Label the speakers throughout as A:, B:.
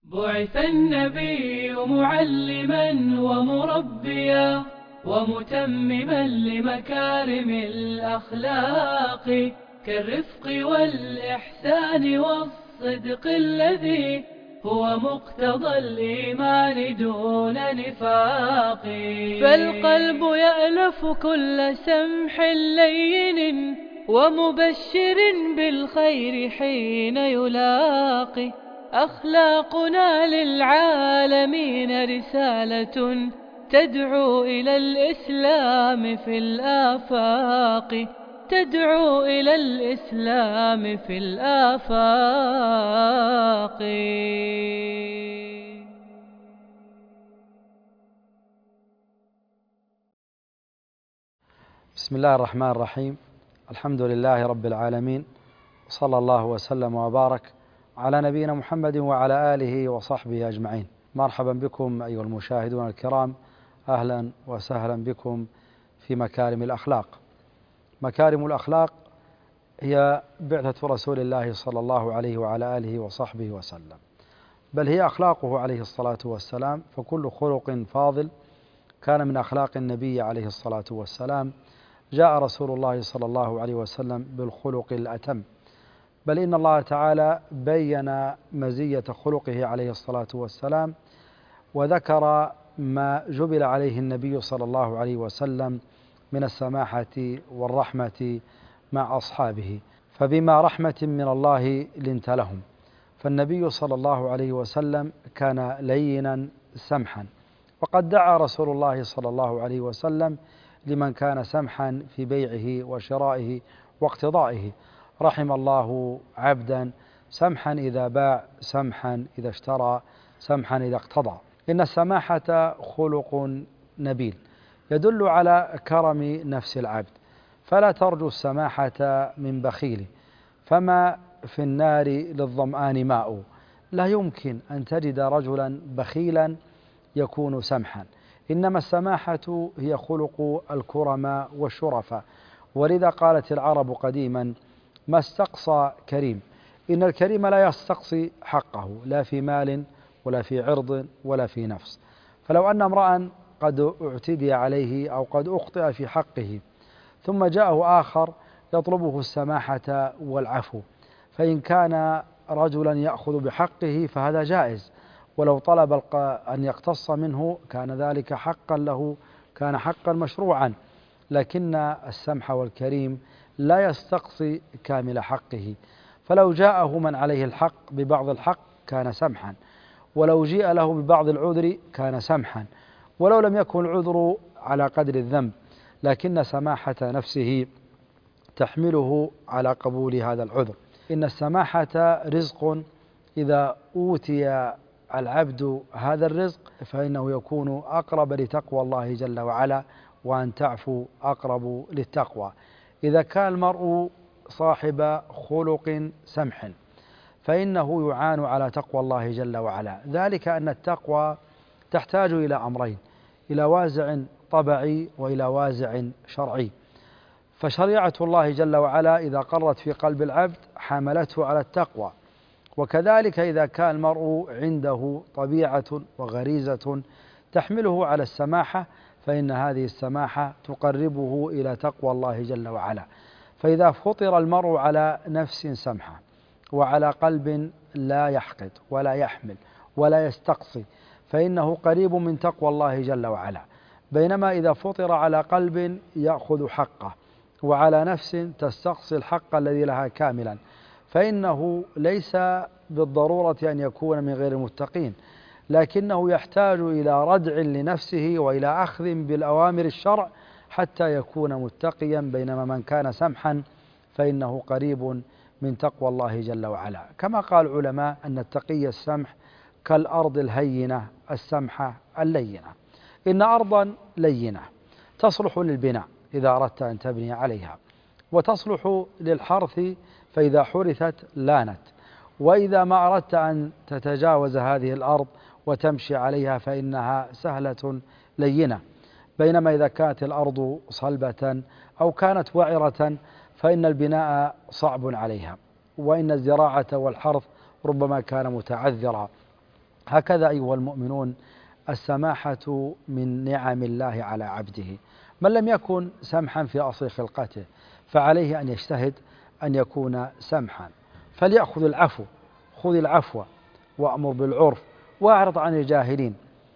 A: بعث النبي معلما ومربيا ومتمما لمكارم الأخلاق كالرفق والإحسان والصدق الذي هو مقتضى الإيمان دون نفاق. فالقلب يألف كل سمح لين ومبشر بالخير حين يلاقي. أخلاقنا للعالمين رسالة تدعو إلى الإسلام في الآفاق، تدعو إلى الإسلام في الآفاق.
B: بسم الله الرحمن الرحيم. الحمد لله رب العالمين، وصلى الله وسلم وبارك على نبينا محمد وعلى آله وصحبه أجمعين. مرحبا بكم أيها المشاهدون الكرام، أهلا وسهلا بكم في مكارم الأخلاق. مكارم الأخلاق هي بعثة رسول الله صلى الله عليه وعلى آله وصحبه وسلم، بل هي أخلاقه عليه الصلاة والسلام، فكل خلق فاضل كان من أخلاق النبي عليه الصلاة والسلام جاء رسول الله صلى الله عليه وسلم بالخلق الأتم، بل إن الله تعالى بين مزية خلقه عليه الصلاة والسلام وذكر ما جبل عليه النبي صلى الله عليه وسلم من السماحة والرحمة مع أصحابه، فبما رحمة من الله لنت لهم. فالنبي صلى الله عليه وسلم كان لينا سمحا، وقد دعا رسول الله صلى الله عليه وسلم لمن كان سمحا في بيعه وشرائه واقتضائه. رحم الله عبدا سمحا إذا باع، سمحا إذا اشترى، سمحا إذا اقتضى. إن السماحة خلق نبيل يدل على كرم نفس العبد، فلا ترجو السماحة من بخيل، فما في النار للظمآن ماء. لا يمكن أن تجد رجلا بخيلا يكون سمحا، إنما السماحة هي خلق الكرماء والشرفاء. ولذا قالت العرب قديما: ما استقصى كريم. إن الكريم لا يستقصي حقه، لا في مال ولا في عرض ولا في نفس. فلو أن امرأ قد اعتدي عليه أو قد أخطئ في حقه ثم جاءه آخر يطلبه السماحة والعفو، فإن كان رجلا يأخذ بحقه فهذا جائز، ولو طلب أن يقتص منه كان ذلك حقا له، كان حقا مشروعا. لكن السمح والكريم لا يستقصي كامل حقه، فلو جاءه من عليه الحق ببعض الحق كان سمحا، ولو جيء له ببعض العذر كان سمحا، ولو لم يكن العذر على قدر الذنب، لكن سماحة نفسه تحمله على قبول هذا العذر. إن السماحة رزق، إذا أوتي العبد هذا الرزق فإنه يكون أقرب لتقوى الله جل وعلا، وأن تعفو أقرب للتقوى. إذا كان المرء صاحب خلق سمح فإنه يعان على تقوى الله جل وعلا، ذلك أن التقوى تحتاج إلى أمرين: إلى وازع طبعي وإلى وازع شرعي. فشريعة الله جل وعلا إذا قرت في قلب العبد حملته على التقوى، وكذلك إذا كان المرء عنده طبيعة وغريزة تحمله على السماحة فإن هذه السماحة تقربه إلى تقوى الله جل وعلا. فإذا فطر المرء على نفس سمحة وعلى قلب لا يحقد ولا يحمل ولا يستقصي فإنه قريب من تقوى الله جل وعلا، بينما إذا فطر على قلب يأخذ حقه وعلى نفس تستقصي الحق الذي لها كاملا فإنه ليس بالضرورة أن يكون من غير المتقين، لكنه يحتاج إلى ردع لنفسه وإلى أخذ بالأوامر الشرع حتى يكون متقيا، بينما من كان سمحا فإنه قريب من تقوى الله جل وعلا. كما قال العلماء أن التقي السمح كالأرض الهينة السمحة اللينة. إن أرضا لينة تصلح للبناء إذا أردت أن تبني عليها، وتصلح للحرث فإذا حرثت لانت، وإذا ما أردت أن تتجاوز هذه الأرض وتمشي عليها فإنها سهلة لينة. بينما إذا كانت الأرض صلبة أو كانت وعرة فإن البناء صعب عليها، وإن الزراعة والحرث ربما كان متعذرا. هكذا أيها المؤمنون السماحة من نعم الله على عبده. من لم يكن سمحا في أصل خلقته فعليه أن يجتهد أن يكون سمحا، فليأخذ العفو، خذ العفو وأمر بالعرف وأعرض عن الجاهلين.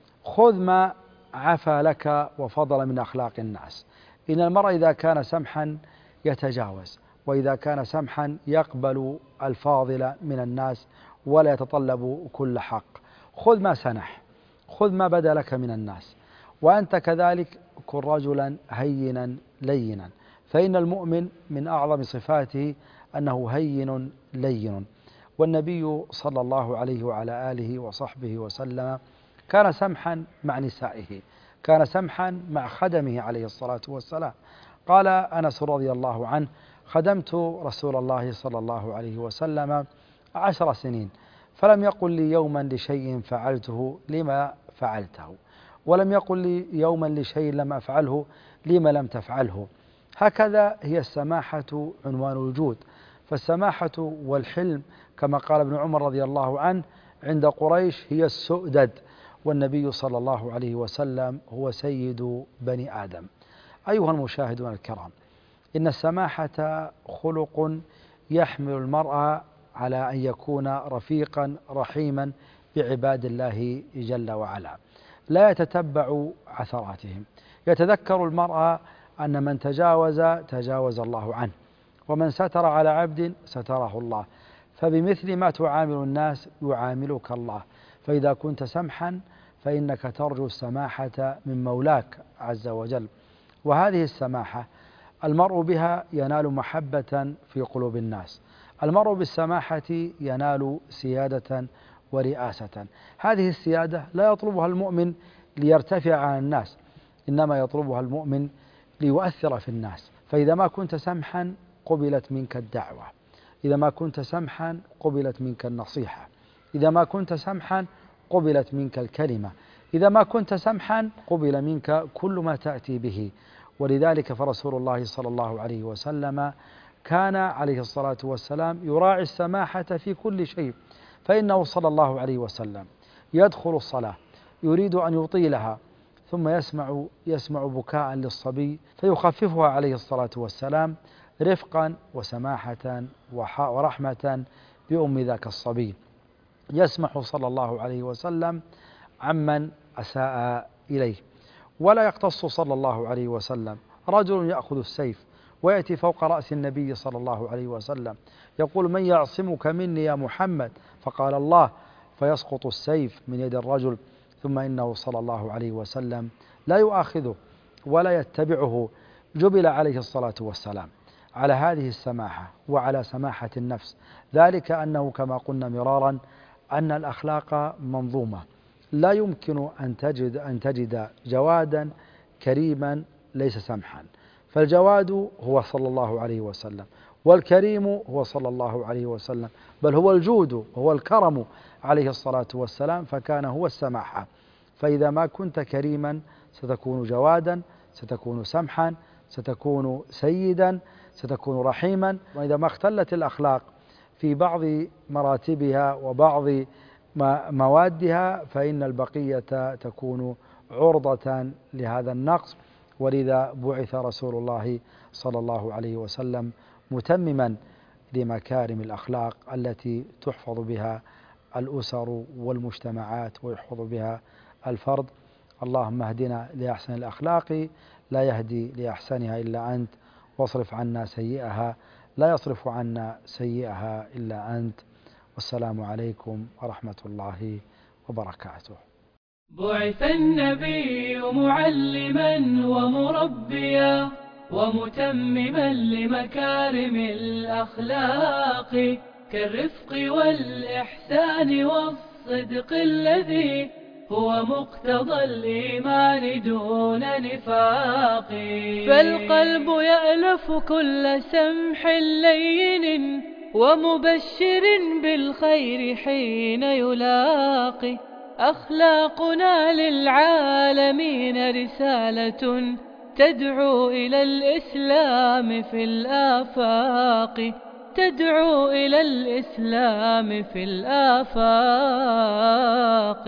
B: خذ ما عفى لك وفضل من أخلاق الناس. إن المرء إذا كان سمحا يتجاوز، وإذا كان سمحا يقبل الفاضل من الناس ولا يتطلب كل حق. خذ ما سنح، خذ ما بدا لك من الناس، وأنت كذلك كن رجلا هينا لينا، فإن المؤمن من أعظم صفاته أنه هين لين. والنبي صلى الله عليه وعلى آله وصحبه وسلم كان سمحا مع نسائه، كان سمحا مع خدمه عليه الصلاة والسلام. قال أنس رضي الله عنه: خدمت رسول الله صلى الله عليه وسلم 10 سنين، فلم يقل لي يوما لشيء فعلته لما فعلته، ولم يقل لي يوما لشيء لم أفعله لما لم تفعله. هكذا هي السماحة عنوان الوجود. فالسماحة والحلم كما قال ابن عمر رضي الله عنه عند قريش هي السؤدد، والنبي صلى الله عليه وسلم هو سيد بني آدم. أيها المشاهدون الكرام، إن السماحة خلق يحمل المرء على أن يكون رفيقا رحيما بعباد الله جل وعلا، لا يتتبع عثراتهم. يتذكر المرء أن من تجاوز الله عنه، ومن ستر على عبد ستره الله، فبمثل ما تعامل الناس يعاملك الله. فإذا كنت سمحا فإنك ترجو السماحة من مولاك عز وجل. وهذه السماحة المرء بها ينال محبة في قلوب الناس، المرء بالسماحة ينال سيادة ورئاسة. هذه السيادة لا يطلبها المؤمن ليرتفع عن الناس، إنما يطلبها المؤمن ليؤثر في الناس. فإذا ما كنت سمحا قبلت منك الدعوة، إذا ما كنت سمحا قبلت منك النصيحة، إذا ما كنت سمحا قبلت منك الكلمة، إذا ما كنت سمحا قبل منك كل ما تأتي به. ولذلك فرسول الله صلى الله عليه وسلم كان عليه الصلاة والسلام يراعي السماحة في كل شيء. فإنه صلى الله عليه وسلم يدخل الصلاة يريد أن يطيلها، ثم يسمع بكاء للصبي فيخففها عليه الصلاة والسلام رفقا وسماحة ورحمة بأم ذاك الصبي. يسمح صلى الله عليه وسلم عمن أساء إليه. ولا يقتص صلى الله عليه وسلم. رجل يأخذ السيف ويأتي فوق رأس النبي صلى الله عليه وسلم يقول: من يعصمك مني يا محمد؟ فقال: الله. فيسقط السيف من يد الرجل، ثم إنه صلى الله عليه وسلم لا يؤاخذه ولا يتبعه. جبل عليه الصلاة والسلام على هذه السماحة وعلى سماحة النفس، ذلك أنه كما قلنا مرارا أن الأخلاق منظومة، لا يمكن أن تجد جوادا كريما ليس سمحا. فالجواد هو صلى الله عليه وسلم، والكريم هو صلى الله عليه وسلم، بل هو الجود وهو الكرم عليه الصلاة والسلام، فكان هو السماحة. فإذا ما كنت كريما ستكون جوادا، ستكون سمحا، ستكون سيدا، ستكون رحيما. وإذا ما اختلت الأخلاق في بعض مراتبها وبعض موادها فإن البقية تكون عرضة لهذا النقص. ولذا بعث رسول الله صلى الله عليه وسلم متمما لمكارم الأخلاق التي تحفظ بها الأسر والمجتمعات ويحفظ بها الفرد. اللهم اهدنا لأحسن الأخلاق، لا يهدي لأحسنها إلا أنت، واصرف عنا سيئها، لا يصرف عنا سيئها إلا أنت. والسلام عليكم ورحمة الله وبركاته.
A: بعث النبي معلما ومربيا ومتمما لمكارم الأخلاق، كالرفق والإحسان والصدق الذي هو مقتضى الإيمان دون نفاق. فالقلب يألف كل سمح لين ومبشر بالخير حين يلاقي. أخلاقنا للعالمين رسالة تدعو إلى الإسلام في الآفاق، تدعو إلى الإسلام في الآفاق.